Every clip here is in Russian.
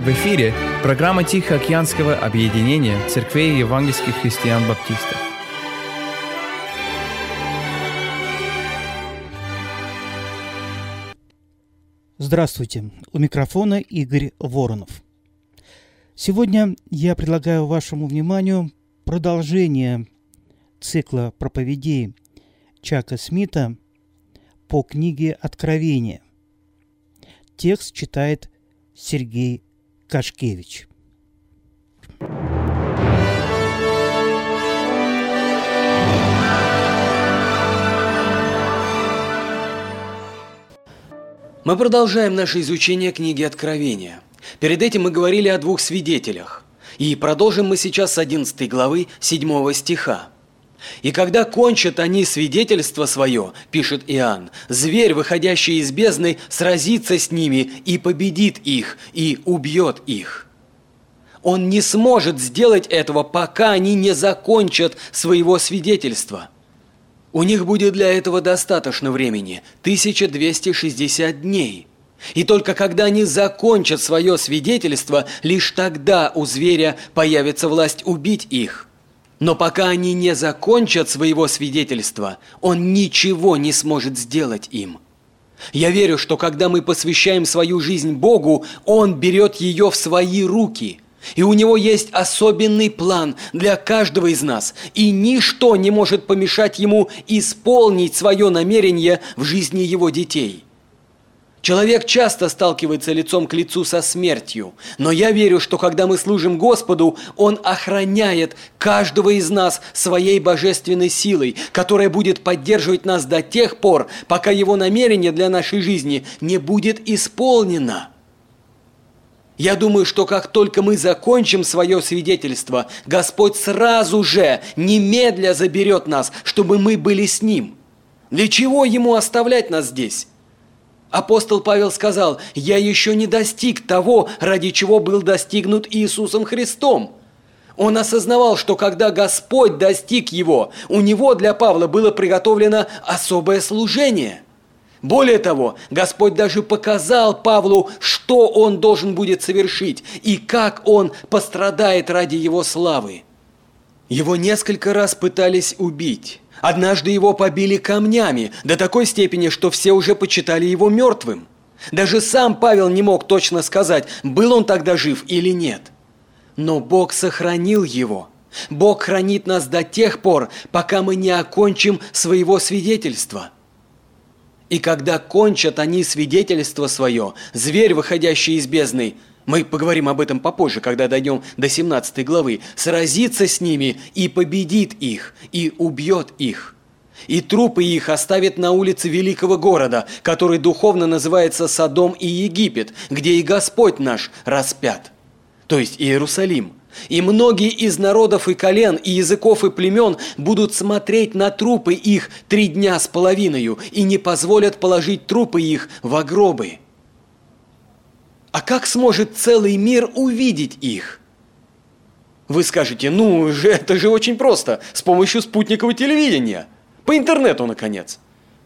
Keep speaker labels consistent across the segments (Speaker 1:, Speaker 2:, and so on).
Speaker 1: В эфире программа Тихоокеанского объединения церквей евангельских христиан-баптистов.
Speaker 2: Здравствуйте, у микрофона Игорь Воронов. Сегодня я предлагаю вашему вниманию продолжение цикла проповедей Чака Смита по книге «Откровение». Текст читает Сергей Кашкевич.
Speaker 3: Мы продолжаем наше изучение книги Откровения. Перед этим мы говорили о двух свидетелях. И продолжим мы сейчас с 11 главы 7 стиха. «И когда кончат они свидетельство свое, — пишет Иоанн, — зверь, выходящий из бездны, сразится с ними и победит их, и убьет их». Он не сможет сделать этого, пока они не закончат своего свидетельства. У них будет для этого достаточно времени – 1260 дней. И только когда они закончат свое свидетельство, лишь тогда у зверя появится власть убить их. Но пока они не закончат своего свидетельства, он ничего не сможет сделать им. Я верю, что когда мы посвящаем свою жизнь Богу, Он берет ее в свои руки. И у Него есть особенный план для каждого из нас, и ничто не может помешать Ему исполнить свое намерение в жизни Его детей. Человек часто сталкивается лицом к лицу со смертью, но я верю, что когда мы служим Господу, Он охраняет каждого из нас своей божественной силой, которая будет поддерживать нас до тех пор, пока Его намерение для нашей жизни не будет исполнено. Я думаю, что как только мы закончим свое свидетельство, Господь сразу же, немедля заберет нас, чтобы мы были с Ним. Для чего Ему оставлять нас здесь? Апостол Павел сказал: «Я еще не достиг того, ради чего был достигнут Иисусом Христом». Он осознавал, что когда Господь достиг его, у него для Павла было приготовлено особое служение. Более того, Господь даже показал Павлу, что он должен будет совершить и как он пострадает ради его славы. Его несколько раз пытались убить. Однажды его побили камнями до такой степени, что все уже почитали его мертвым. Даже сам Павел не мог точно сказать, был он тогда жив или нет. Но Бог сохранил его. Бог хранит нас до тех пор, пока мы не окончим своего свидетельства. И когда кончат они свидетельство свое, зверь, выходящий из бездны, мы поговорим об этом попозже, когда дойдем до 17 главы, сразится с ними и победит их, и убьет их. И трупы их оставит на улице великого города, который духовно называется Содом и Египет, где и Господь наш распят, то есть Иерусалим. И многие из народов и колен, и языков, и племен будут смотреть на трупы их 3 дня с половиною и не позволят положить трупы их во гробы. А как сможет целый мир увидеть их? Вы скажете, это же очень просто, с помощью спутникового телевидения, по интернету, наконец.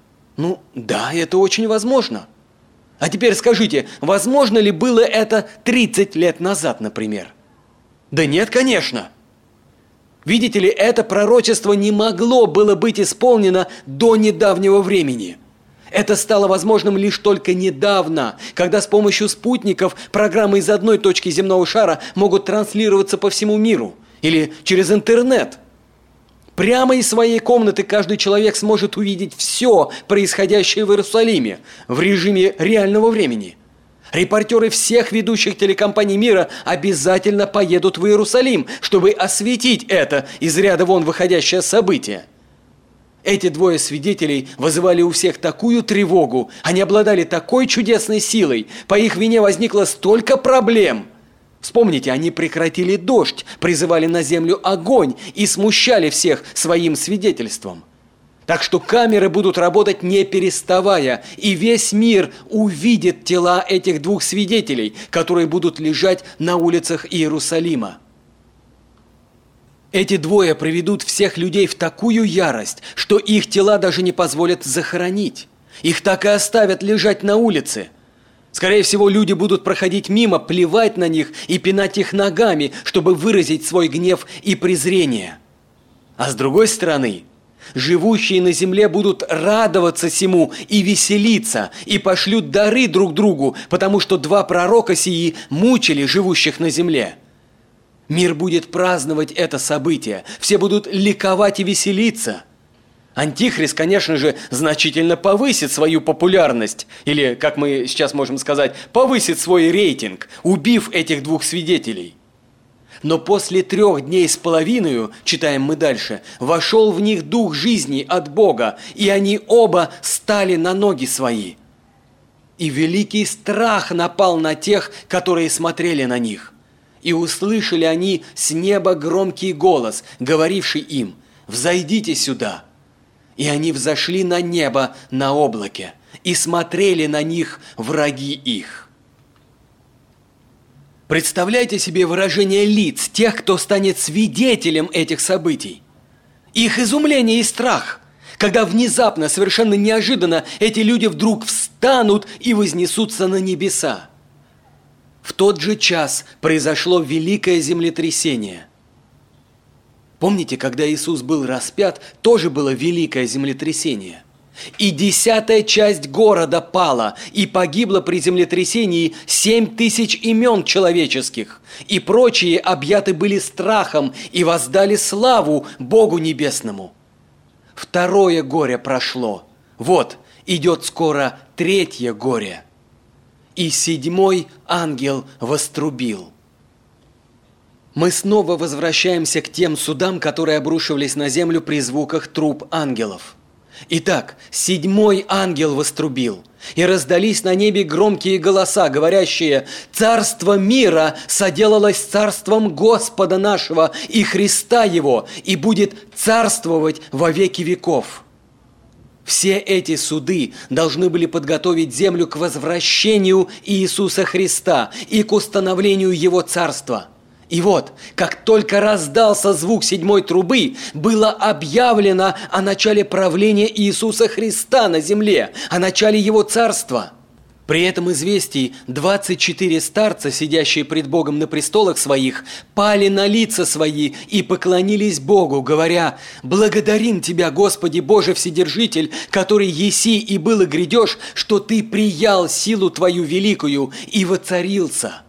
Speaker 3: Да, это очень возможно. А теперь скажите, возможно ли было это 30 лет назад, например? Да нет, конечно. Видите ли, это пророчество не могло было быть исполнено до недавнего времени. Это стало возможным лишь только недавно, когда с помощью спутников программы из одной точки земного шара могут транслироваться по всему миру или через интернет. Прямо из своей комнаты каждый человек сможет увидеть все происходящее в Иерусалиме в режиме реального времени. Репортеры всех ведущих телекомпаний мира обязательно поедут в Иерусалим, чтобы осветить это из ряда вон выходящее событие. Эти двое свидетелей вызывали у всех такую тревогу, они обладали такой чудесной силой, по их вине возникло столько проблем. Вспомните, они прекратили дождь, призывали на землю огонь и смущали всех своим свидетельством. Так что камеры будут работать не переставая, и весь мир увидит тела этих двух свидетелей, которые будут лежать на улицах Иерусалима. Эти двое приведут всех людей в такую ярость, что их тела даже не позволят захоронить. Их так и оставят лежать на улице. Скорее всего, люди будут проходить мимо, плевать на них и пинать их ногами, чтобы выразить свой гнев и презрение. А с другой стороны, живущие на земле будут радоваться сему и веселиться, и пошлют дары друг другу, потому что два пророка сии мучили живущих на земле. Мир будет праздновать это событие, все будут ликовать и веселиться. Антихрист, конечно же, значительно повысит свою популярность, или, как мы сейчас можем сказать, повысит свой рейтинг, убив этих двух свидетелей. Но после 3 дней с половиною, читаем мы дальше, вошел в них дух жизни от Бога, и они оба стали на ноги свои. И великий страх напал на тех, которые смотрели на них. И услышали они с неба громкий голос, говоривший им: «Взойдите сюда». И они взошли на небо на облаке, и смотрели на них враги их. Представляйте себе выражение лиц тех, кто станет свидетелем этих событий. Их изумление и страх, когда внезапно, совершенно неожиданно, эти люди вдруг встанут и вознесутся на небеса. В тот же час произошло великое землетрясение. Помните, когда Иисус был распят, тоже было великое землетрясение. И 10-я часть города пала, и погибло при землетрясении 7000 имен человеческих, и прочие объяты были страхом и воздали славу Богу Небесному. 2-е горе прошло, вот идет скоро 3-е горе. И 7-й ангел вострубил. Мы снова возвращаемся к тем судам, которые обрушивались на землю при звуках труб ангелов. Итак, 7-й ангел вострубил, и раздались на небе громкие голоса, говорящие: «Царство мира соделалось царством Господа нашего и Христа Его, и будет царствовать во веки веков». Все эти суды должны были подготовить землю к возвращению Иисуса Христа и к установлению Его царства. И вот, как только раздался звук 7-й трубы, было объявлено о начале правления Иисуса Христа на земле, о начале Его царства. При этом известии 24 старца, сидящие пред Богом на престолах своих, пали на лица свои и поклонились Богу, говоря: «Благодарим Тебя, Господи Боже Вседержитель, который еси и был и грядешь, что Ты приял силу Твою великую и воцарился».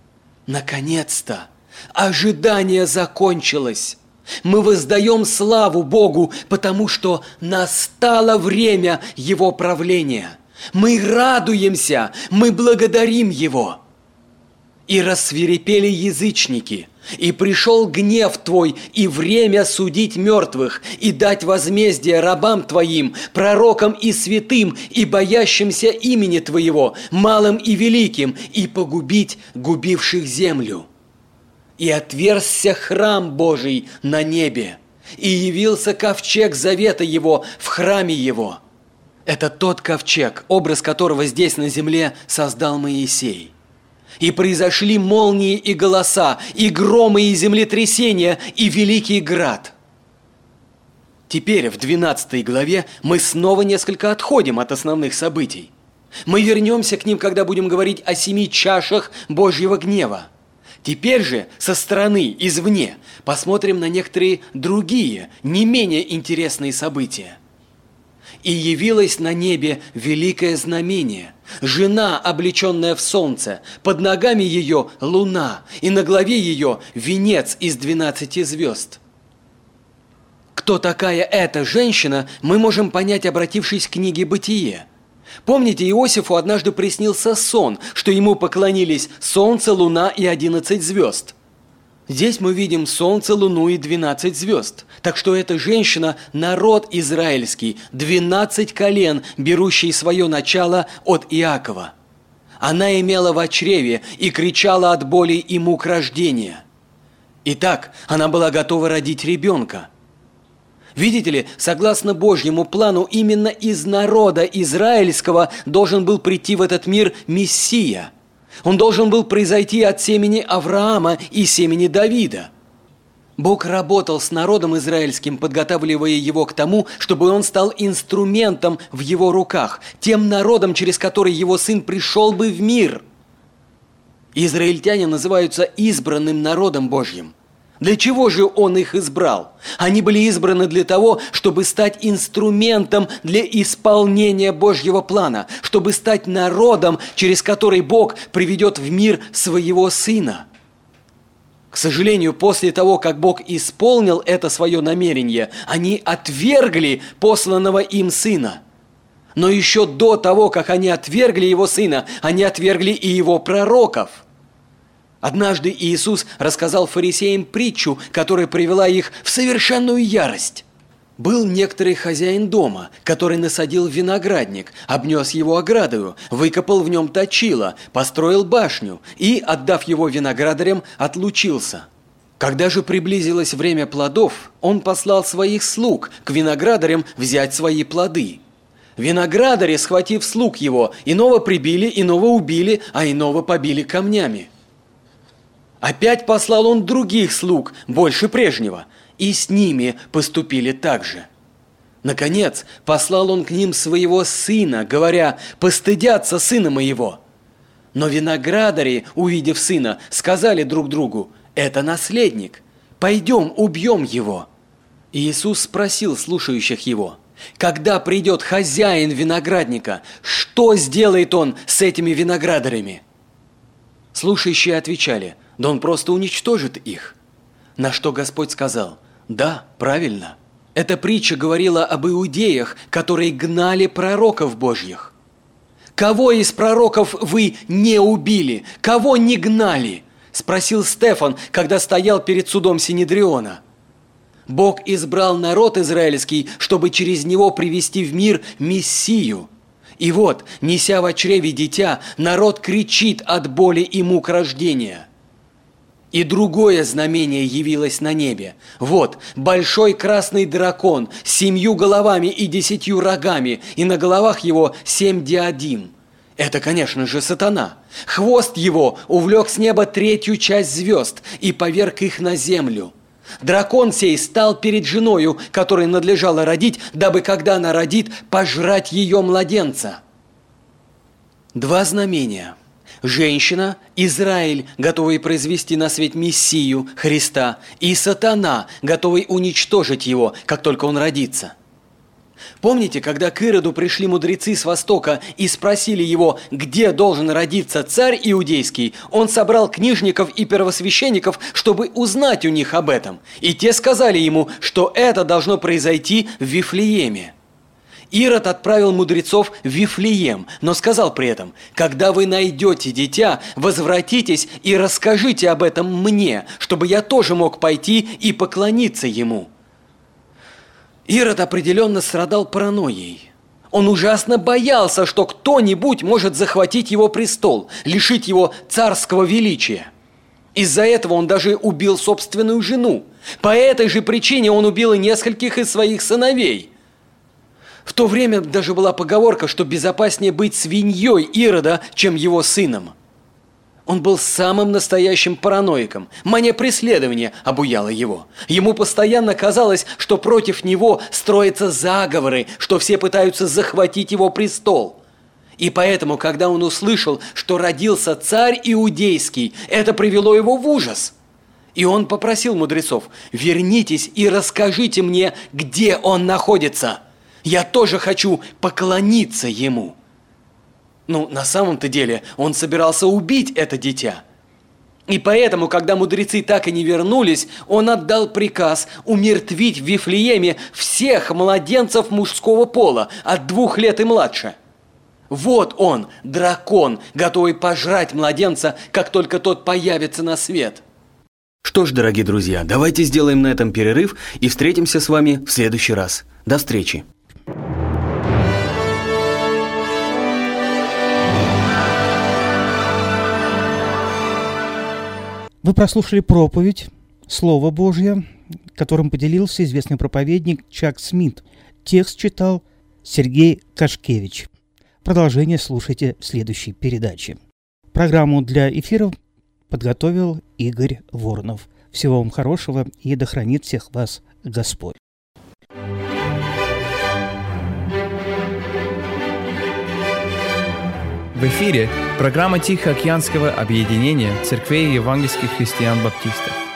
Speaker 3: Наконец-то! Ожидание закончилось. Мы воздаем славу Богу, потому что настало время Его правления. Мы радуемся, мы благодарим Его. И рассвирепели язычники, и пришел гнев Твой, и время судить мертвых, и дать возмездие рабам Твоим, пророкам и святым, и боящимся имени Твоего, малым и великим, и погубить губивших землю. И отверзся храм Божий на небе, и явился ковчег завета Его в храме Его. Это тот ковчег, образ которого здесь на земле создал Моисей. И произошли молнии и голоса, и громы, и землетрясения, и великий град. Теперь в 12 главе мы снова несколько отходим от основных событий. Мы вернемся к ним, когда будем говорить о 7 чашах Божьего гнева. Теперь же со стороны, извне, посмотрим на некоторые другие, не менее интересные события. «И явилось на небе великое знамение, жена, облеченная в солнце, под ногами ее луна, и на голове ее венец из 12 звезд». Кто такая эта женщина, мы можем понять, обратившись к книге «Бытие». Помните, Иосифу однажды приснился сон, что ему поклонились солнце, луна и 11 звезд. Здесь мы видим солнце, луну и 12 звезд. Так что эта женщина – народ израильский, 12 колен, берущий свое начало от Иакова. Она имела в чреве и кричала от боли и мук рождения. Итак, она была готова родить ребенка. Видите ли, согласно Божьему плану, именно из народа израильского должен был прийти в этот мир Мессия. Он должен был произойти от семени Авраама и семени Давида. Бог работал с народом израильским, подготавливая его к тому, чтобы он стал инструментом в его руках, тем народом, через который его сын пришел бы в мир. Израильтяне называются избранным народом Божьим. Для чего же он их избрал? Они были избраны для того, чтобы стать инструментом для исполнения Божьего плана, чтобы стать народом, через который Бог приведет в мир своего Сына. К сожалению, после того, как Бог исполнил это свое намерение, они отвергли посланного им Сына. Но еще до того, как они отвергли Его Сына, они отвергли и Его пророков. Однажды Иисус рассказал фарисеям притчу, которая привела их в совершенную ярость. Был некоторый хозяин дома, который насадил виноградник, обнес его оградою, выкопал в нем точило, построил башню и, отдав его виноградарям, отлучился. Когда же приблизилось время плодов, он послал своих слуг к виноградарям взять свои плоды. Виноградари, схватив слуг его, иного прибили, иного убили, а иного побили камнями. Опять послал он других слуг, больше прежнего, и с ними поступили так же. Наконец, послал он к ним своего сына, говоря: «Постыдятся сына моего». Но виноградари, увидев сына, сказали друг другу: «Это наследник, пойдем убьем его». И Иисус спросил слушающих его: «Когда придет хозяин виноградника, что сделает он с этими виноградарями?» Слушающие отвечали: «Да он просто уничтожит их». На что Господь сказал: «Да, правильно. Эта притча говорила об иудеях, которые гнали пророков Божьих. Кого из пророков вы не убили? Кого не гнали?» – спросил Стефан, когда стоял перед судом Синедриона. Бог избрал народ израильский, чтобы через него привести в мир Мессию. И вот, неся в чреве дитя, народ кричит от боли и мук рождения. И другое знамение явилось на небе. Вот, большой красный дракон с 7 головами и 10 рогами, и на головах его 7 диадим. Это, конечно же, сатана. Хвост его увлек с неба 3 часть звезд и поверг их на землю. Дракон сей стал перед женою, которой надлежало родить, дабы, когда она родит, пожрать ее младенца. 2 знамения. Женщина, Израиль, готовый произвести на свет Мессию, Христа, и сатана, готовый уничтожить его, как только он родится. Помните, когда к Ироду пришли мудрецы с Востока и спросили его, где должен родиться царь иудейский, он собрал книжников и первосвященников, чтобы узнать у них об этом. И те сказали ему, что это должно произойти в Вифлееме. Ирод отправил мудрецов в Вифлеем, но сказал при этом: «Когда вы найдете дитя, возвратитесь и расскажите об этом мне, чтобы я тоже мог пойти и поклониться ему». Ирод определенно страдал паранойей. Он ужасно боялся, что кто-нибудь может захватить его престол, лишить его царского величия. Из-за этого он даже убил собственную жену. По этой же причине он убил и нескольких из своих сыновей. В то время даже была поговорка, что безопаснее быть свиньей Ирода, чем его сыном. Он был самым настоящим параноиком. Мания преследования обуяла его. Ему постоянно казалось, что против него строятся заговоры, что все пытаются захватить его престол. И поэтому, когда он услышал, что родился царь иудейский, это привело его в ужас. И он попросил мудрецов: «Вернитесь и расскажите мне, где он находится. Я тоже хочу поклониться ему». На самом-то деле он собирался убить это дитя. И поэтому, когда мудрецы так и не вернулись, он отдал приказ умертвить в Вифлееме всех младенцев мужского пола от 2 лет и младше. Вот он, дракон, готовый пожрать младенца, как только тот появится на свет. Что ж, дорогие друзья, давайте сделаем на этом перерыв и встретимся с вами в следующий раз. До встречи.
Speaker 2: Вы прослушали проповедь «Слово Божье», которым поделился известный проповедник Чак Смит. Текст читал Сергей Кашкевич. Продолжение слушайте в следующей передаче. Программу для эфира подготовил Игорь Воронов. Всего вам хорошего и да хранит всех вас Господь.
Speaker 1: В эфире программа Тихоокеанского объединения церквей евангельских христиан-баптистов.